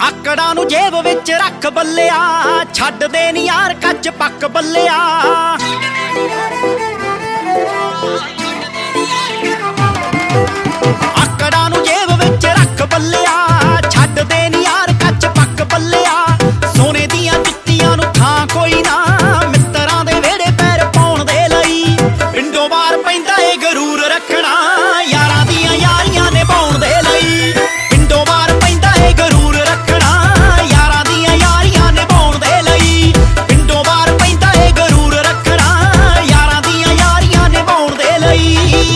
ਆਕੜਾਂ ਨੂੰ ਜੇਬ ਵਿੱਚ ਰੱਖ ਬੱਲਿਆ, ਛੱਡ ਦੇ ਨੀ ਯਾਰ ਕੱਚ ਪੱਕ ਬੱਲਿਆ। ਆਕੜਾਂ ਨੂੰ ਜੇਬ ਵਿੱਚ ਰੱਖ ਬੱਲਿਆ, ਛੱਡ ਦੇ ਨੀ ਯਾਰ ਕੱਚ ਪੱਕ ਬੱਲਿਆ। ਸੋਨੇ ਦੀਆਂ ਜੁੱਤੀਆਂ ਨੂੰ ਥਾਂ ਕੋਈ ਨਾ, ਮਿੱਤਰਾਂ ਦੇ ਵਿਹੜੇ ਪੈਰ ਪਾਉਣ ਦੇ ਲਈ। ਪਿੰਡੋਂ ਬਾਹਰ ਪੈਂਦਾ ਏ ਗਰੂਰ ਰੱਖਣਾ, ਯਾਰਾਂ ਦੀਆਂ ਯਾਰੀਆਂ ਨਿਭਾਉਣ ਦੇ ਲਈ। ਪਿੰਡੋਂ ਬਾਹਰ ਪੈਂਦਾ ਏ ਗਰੂਰ ਰੱਖਣਾ, ਯਾਰਾਂ ਦੀਆਂ ਯਾਰੀਆਂ ਨਿਭਾਉਣ ਦੇ ਲਈ। ਪਿੰਡੋਂ ਬਾਹਰ ਪੈਂਦਾ ਏ ਗਰੂਰ ਰੱਖਣਾ, ਯਾਰਾਂ ਦੀਆਂ ਯਾਰੀਆਂ ਨਿਭਾਉਣ ਦੇ ਲਈ।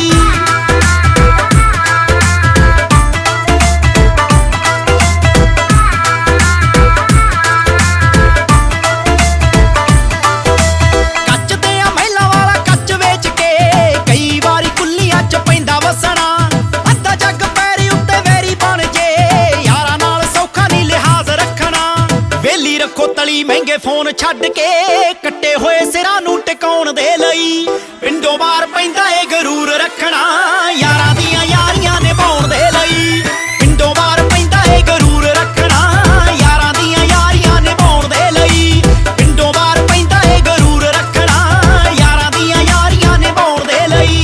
ਤਲੀ ਮਹਿੰਗੇ ਫੋਨ ਛੱਡ ਕੇ ਕੱਟੇ ਹੋਏ ਸਿਰਾਂ ਨੂੰ ਟਿਕਾਉਣ ਦੇ ਲਈ। ਪਿੰਡੋਂ ਬਾਹਰ ਪੈਂਦਾ ਏ ਗਰੂਰ ਰੱਖਣਾ, ਯਾਰਾਂ ਦੀਆਂ ਯਾਰੀਆਂ ਨਿਭਾਉਣ ਦੇ ਲਈ। ਪਿੰਡੋਂ ਬਾਹਰ ਪੈਂਦਾ ਏ ਗਰੂਰ ਰੱਖਣਾ, ਯਾਰਾਂ ਦੀਆਂ ਯਾਰੀਆਂ ਨਿਭਾਉਣ ਦੇ ਲਈ। ਪਿੰਡੋਂ ਬਾਹਰ ਪੈਂਦਾ ਏ ਗਰੂਰ ਰੱਖਣਾ, ਯਾਰਾਂ ਦੀਆਂ ਯਾਰੀਆਂ ਨਿਭਾਉਣ ਦੇ ਲਈ।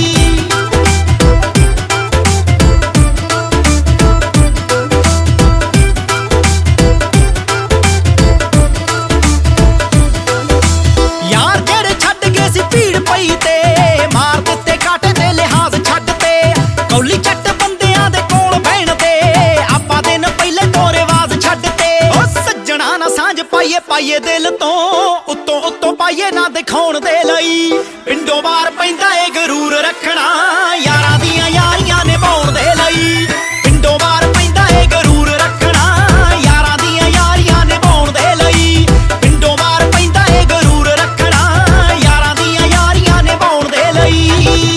ਮਾਰ ਦਿੱਤੇ ਕਾਟੇ ਤੇ ਲਿਹਾਜ਼ ਛੱਡ ਤੇ, ਕੌਲੀ ਚੱਟ ਬੰਦਿਆਂ ਦੇ ਕੋਲ ਬਹਿਣ ਤੇ। ਆਪਾਂ ਦਿਨ ਪਹਿਲੇ ਤੋਂ ਰਿਵਾਜ਼ ਛੱਡ ਤੇ, ਉਹ ਸੱਜਣਾ ਨਾ ਸਾਂਝ ਪਾਈਏ ਦਿਲ ਤੋਂ, ਉੱਤੋਂ ਪਾਈਏ ਨਾ ਦਿਖਾਉਣ ਦੇ ਲਈ। ਪਿੰਡੋਂ ਬਾਹਰ ਪੈਂਦਾ ਏ ਗਰੂਰ ਰੱਖਣਾ, ਯਾਰਾਂ ਦੀਆਂ ਯਾਰੀਆਂ ਨਿਭਾਉਣ ਦੇ ਲਈ। ਪਿੰਡੋਂ ਬਾਹਰ ਪੈਂਦਾ ਏ ਗਰੂਰ ਰੱਖਣਾ, ਯਾਰਾਂ ਦੀਆਂ ਯਾਰੀਆਂ ਨਿਭਾਉਣ ਦੇ ਲਈ। ਪਿੰਡੋਂ ਬਾਹਰ ਪੈਂਦਾ ਏ ਗਰੂਰ ਰੱਖਣਾ, ਯਾਰਾਂ ਦੀਆਂ ਯਾਰੀਆਂ ਨਿਭਾਉਣ ਦੇ ਲਈ।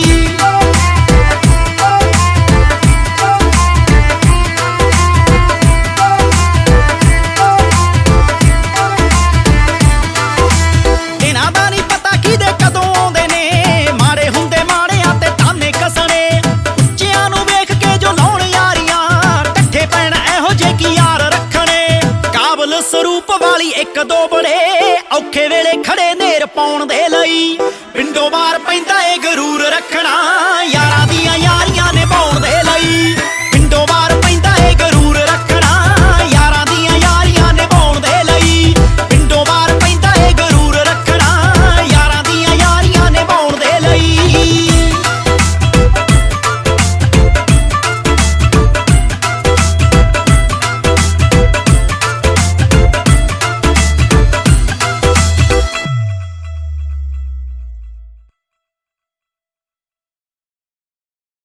ਇਹਨਾਂ ਦਾ ਨੀ ਪਤਾ ਕਿਹਦੇ ਕਦੋਂ ਆਉਂਦੇ ਨੇ, ਮਾੜੇ ਹੁੰਦੇ ਮਾੜਿਆਂ ਤੇ ਤਾਨੇ ਕੱਸਣੇ। ਉੱਚਿਆਂ ਨੂੰ ਵੇਖ ਕੇ ਜੋ ਲਾਉਣ ਯਾਰੀਆਂ, ਇਕੱਠੇ ਪੈਣ ਇਹੋ ਜਿਹੇ ਕੀ ਯਾਰ ਰੱਖਣੇ। ਕਾਬਲ ਸਰੂਪ ਵਾਲੀ ਇੱਕ ਦੋ ਬੜੇ, ਔਖੇ ਵੇਲੇ ਖੜੇ ਨੇਰ ਪਾਉਣ ਦੇ ਲਈ। ਪਿੰਡੋਂ ਬਾਹਰ ਪੈਂਦਾ ਏ ਗਰੂਰ ਰੱਖਣਾ।